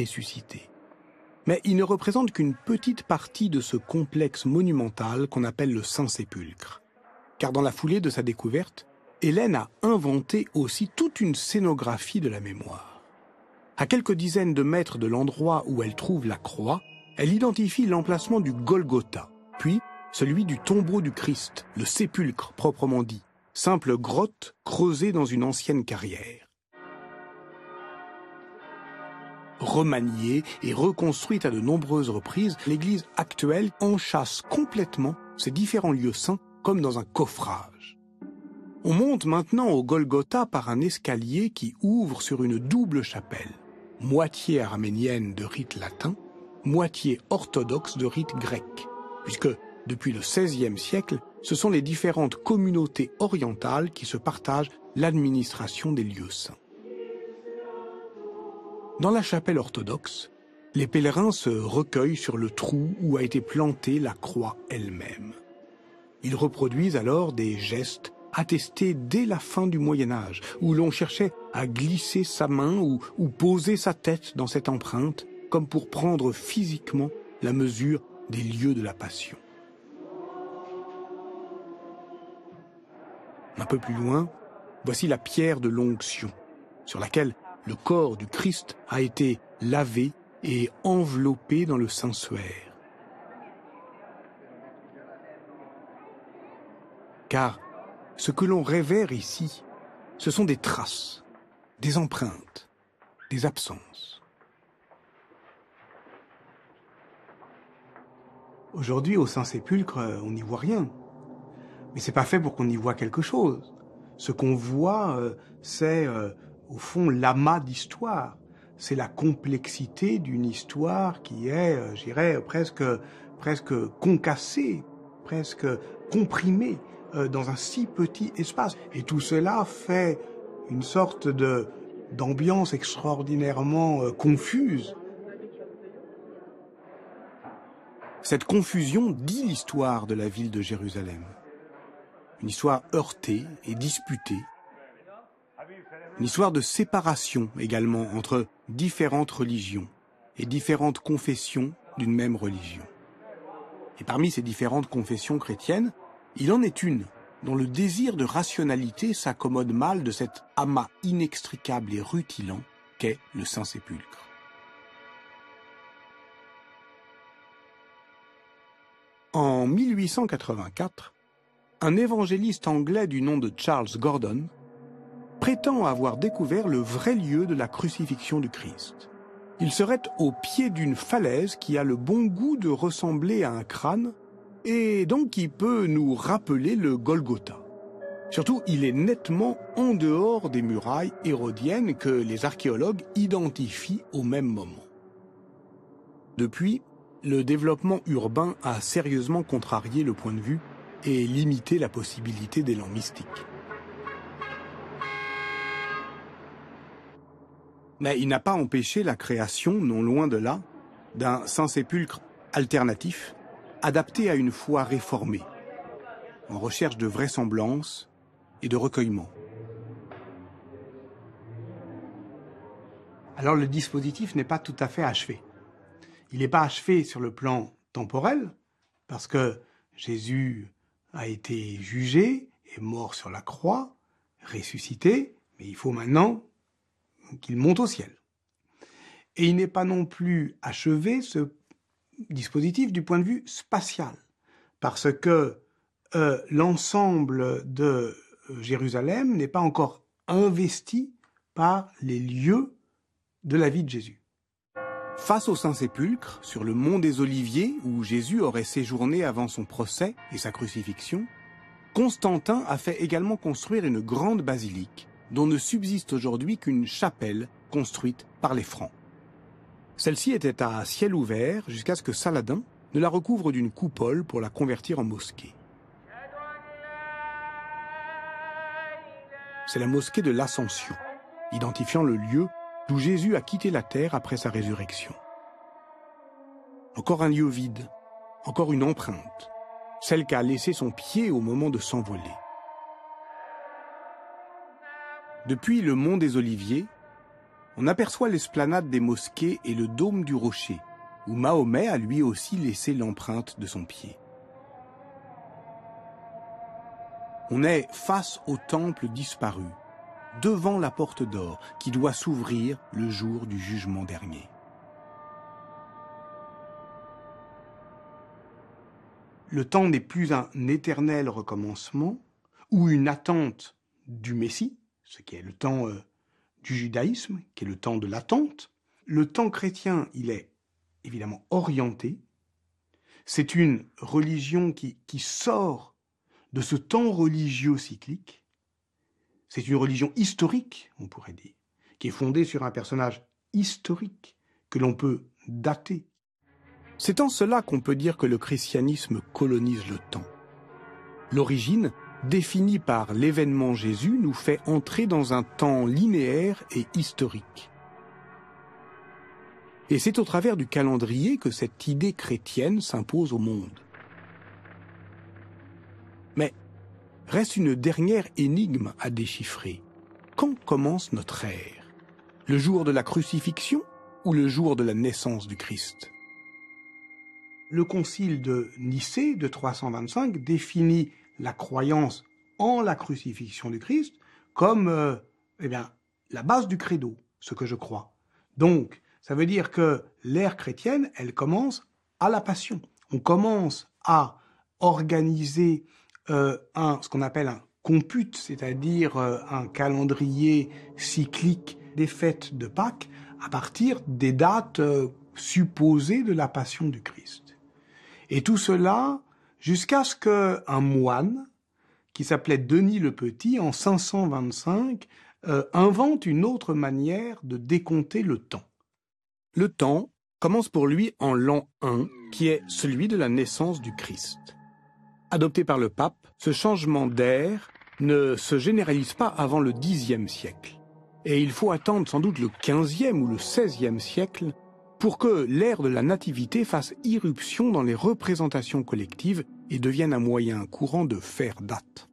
ressuscité. Mais il ne représente qu'une petite partie de ce complexe monumental qu'on appelle le Saint-Sépulcre. Car dans la foulée de sa découverte, Hélène a inventé aussi toute une scénographie de la mémoire. À quelques dizaines de mètres de l'endroit où elle trouve la croix, elle identifie l'emplacement du Golgotha, puis celui du tombeau du Christ, le sépulcre proprement dit, simple grotte creusée dans une ancienne carrière. Remaniée et reconstruite à de nombreuses reprises, l'église actuelle enchâsse complètement ces différents lieux saints comme dans un coffrage. On monte maintenant au Golgotha par un escalier qui ouvre sur une double chapelle, moitié araménienne de rite latin, moitié orthodoxe de rite grec, puisque depuis le XVIe siècle, ce sont les différentes communautés orientales qui se partagent l'administration des lieux saints. Dans la chapelle orthodoxe, les pèlerins se recueillent sur le trou où a été plantée la croix elle-même. Ils reproduisent alors des gestes attestés dès la fin du Moyen-Âge, où l'on cherchait à glisser sa main ou poser sa tête dans cette empreinte, comme pour prendre physiquement la mesure des lieux de la Passion. Un peu plus loin, voici la pierre de l'onction, sur laquelle le corps du Christ a été lavé et enveloppé dans le sanctuaire. Car ce que l'on révère ici, ce sont des traces, des empreintes, des absences. Aujourd'hui, au Saint-Sépulcre, on n'y voit rien. Mais c'est pas fait pour qu'on y voit quelque chose. Ce qu'on voit, c'est au fond l'amas d'histoire. C'est la complexité d'une histoire qui est, je dirais, presque concassée, presque comprimée dans un si petit espace. Et tout cela fait une sorte d'ambiance extraordinairement confuse. Cette confusion dit l'histoire de la ville de Jérusalem. Une histoire heurtée et disputée. Une histoire de séparation également entre différentes religions et différentes confessions d'une même religion. Et parmi ces différentes confessions chrétiennes, il en est une dont le désir de rationalité s'accommode mal de cet amas inextricable et rutilant qu'est le Saint-Sépulcre. En 1884, un évangéliste anglais du nom de Charles Gordon prétend avoir découvert le vrai lieu de la crucifixion du Christ. Il serait au pied d'une falaise qui a le bon goût de ressembler à un crâne et donc qui peut nous rappeler le Golgotha. Surtout, il est nettement en dehors des murailles hérodiennes que les archéologues identifient au même moment. Depuis, le développement urbain a sérieusement contrarié le point de vue et limité la possibilité d'élan mystique. Mais il n'a pas empêché la création, non loin de là, d'un Saint-Sépulcre alternatif, adapté à une foi réformée, en recherche de vraisemblance et de recueillement. Alors le dispositif n'est pas tout à fait achevé. Il n'est pas achevé sur le plan temporel, parce que Jésus a été jugé, est mort sur la croix, ressuscité, mais il faut maintenant qu'il monte au ciel. Et il n'est pas non plus achevé, ce dispositif, du point de vue spatial, parce que l'ensemble de Jérusalem n'est pas encore investi par les lieux de la vie de Jésus. Face au Saint-Sépulcre, sur le mont des Oliviers, où Jésus aurait séjourné avant son procès et sa crucifixion, Constantin a fait également construire une grande basilique, dont ne subsiste aujourd'hui qu'une chapelle construite par les Francs. Celle-ci était à ciel ouvert jusqu'à ce que Saladin ne la recouvre d'une coupole pour la convertir en mosquée. C'est la mosquée de l'Ascension, identifiant le lieu d'où Jésus a quitté la terre après sa résurrection. Encore un lieu vide, encore une empreinte, celle qu'a laissé son pied au moment de s'envoler. Depuis le mont des Oliviers, on aperçoit l'esplanade des mosquées et le dôme du rocher, où Mahomet a lui aussi laissé l'empreinte de son pied. On est face au temple disparu, devant la porte d'or qui doit s'ouvrir le jour du jugement dernier. Le temps n'est plus un éternel recommencement ou une attente du Messie, ce qui est le temps du judaïsme, qui est le temps de l'attente. Le temps chrétien, il est évidemment orienté. C'est une religion qui sort de ce temps religieux cyclique. C'est une religion historique, on pourrait dire, qui est fondée sur un personnage historique que l'on peut dater. C'est en cela qu'on peut dire que le christianisme colonise le temps. L'origine, définie par l'événement Jésus, nous fait entrer dans un temps linéaire et historique. Et c'est au travers du calendrier que cette idée chrétienne s'impose au monde. Mais reste une dernière énigme à déchiffrer. Quand commence notre ère? Le jour de la crucifixion ou le jour de la naissance du Christ? Le concile de Nicée de 325 définit la croyance en la crucifixion du Christ comme la base du credo, ce que je crois. Donc, ça veut dire que l'ère chrétienne, elle commence à la Passion. On commence à organiser ce qu'on appelle un compute, c'est-à-dire un calendrier cyclique des fêtes de Pâques à partir des dates supposées de la Passion du Christ. Et tout cela jusqu'à ce qu'un moine, qui s'appelait Denis le Petit, en 525, invente une autre manière de décompter le temps. Le temps commence pour lui en l'an 1, qui est celui de la naissance du Christ. Adopté par le pape, ce changement d'ère ne se généralise pas avant le Xe siècle. Et il faut attendre sans doute le XVe ou le XVIe siècle pour que l'ère de la nativité fasse irruption dans les représentations collectives et devienne un moyen courant de faire date.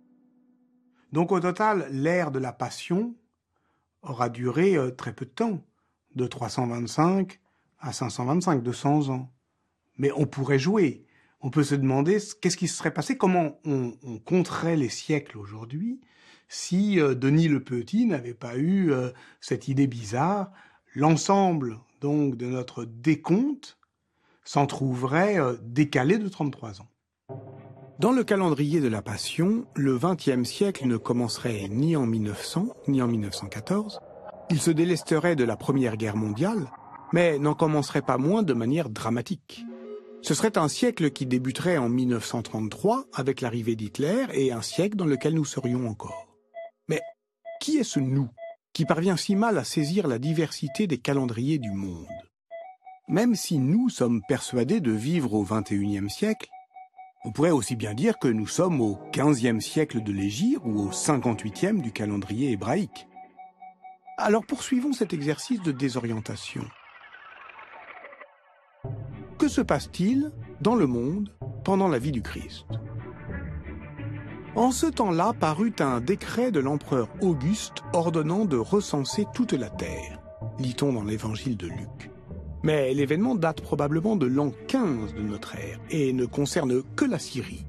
Donc au total, l'ère de la Passion aura duré très peu de temps, de 325 à 525, 200 ans. Mais on pourrait jouer. On peut se demander qu'est-ce qui se serait passé, comment on compterait les siècles aujourd'hui si Denis le Petit n'avait pas eu cette idée bizarre. L'ensemble donc de notre décompte s'en trouverait décalé de 33 ans. Dans le calendrier de la Passion, le XXe siècle ne commencerait ni en 1900, ni en 1914. Il se délesterait de la Première Guerre mondiale, mais n'en commencerait pas moins de manière dramatique. Ce serait un siècle qui débuterait en 1933 avec l'arrivée d'Hitler et un siècle dans lequel nous serions encore. Mais qui est ce « nous » qui parvient si mal à saisir la diversité des calendriers du monde? Même si nous sommes persuadés de vivre au XXIe siècle, on pourrait aussi bien dire que nous sommes au XVe siècle de l'Hégire ou au 58e du calendrier hébraïque. Alors poursuivons cet exercice de désorientation. Que se passe-t-il dans le monde pendant la vie du Christ? En ce temps-là parut un décret de l'empereur Auguste ordonnant de recenser toute la terre, lit-on dans l'évangile de Luc. Mais l'événement date probablement de l'an 15 de notre ère et ne concerne que la Syrie.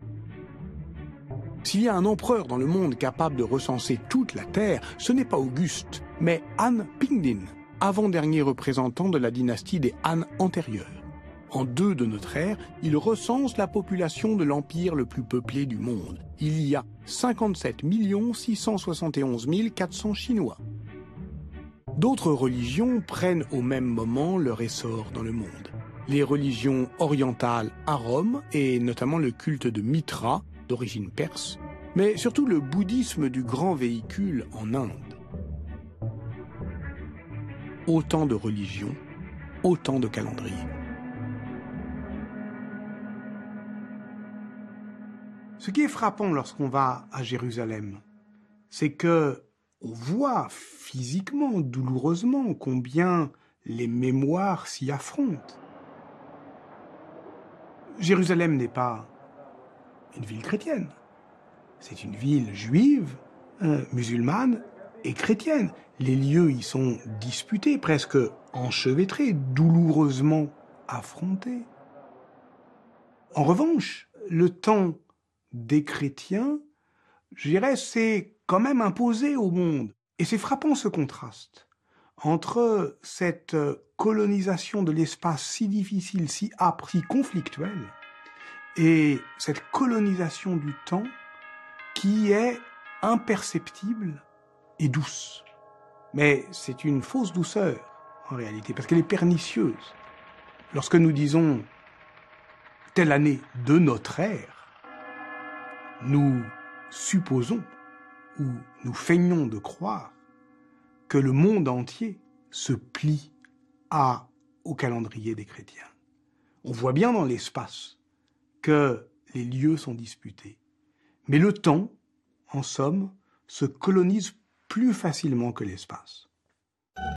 S'il y a un empereur dans le monde capable de recenser toute la terre, ce n'est pas Auguste, mais Han Pingdin, avant-dernier représentant de la dynastie des Han antérieures. En 2 de notre ère, il recense la population de l'empire le plus peuplé du monde. Il y a 57 671 400 Chinois. D'autres religions prennent au même moment leur essor dans le monde. Les religions orientales à Rome, et notamment le culte de Mitra, d'origine perse, mais surtout le bouddhisme du grand véhicule en Inde. Autant de religions, autant de calendriers. Ce qui est frappant lorsqu'on va à Jérusalem, c'est que on voit physiquement, douloureusement, combien les mémoires s'y affrontent. Jérusalem n'est pas une ville chrétienne, c'est une ville juive, musulmane, et chrétienne. Les lieux y sont disputés, presque enchevêtrés, douloureusement affrontés. En revanche, le temps des chrétiens, je dirais, c'est quand même imposé au monde. Et c'est frappant ce contraste entre cette colonisation de l'espace si difficile, si âpre, si conflictuelle, et cette colonisation du temps qui est imperceptible et douce. Mais c'est une fausse douceur, en réalité, parce qu'elle est pernicieuse. Lorsque nous disons telle année de notre ère, nous supposons ou nous feignons de croire que le monde entier se plie au calendrier des chrétiens. On voit bien dans l'espace que les lieux sont disputés. Mais le temps, en somme, se colonise plus facilement que l'espace.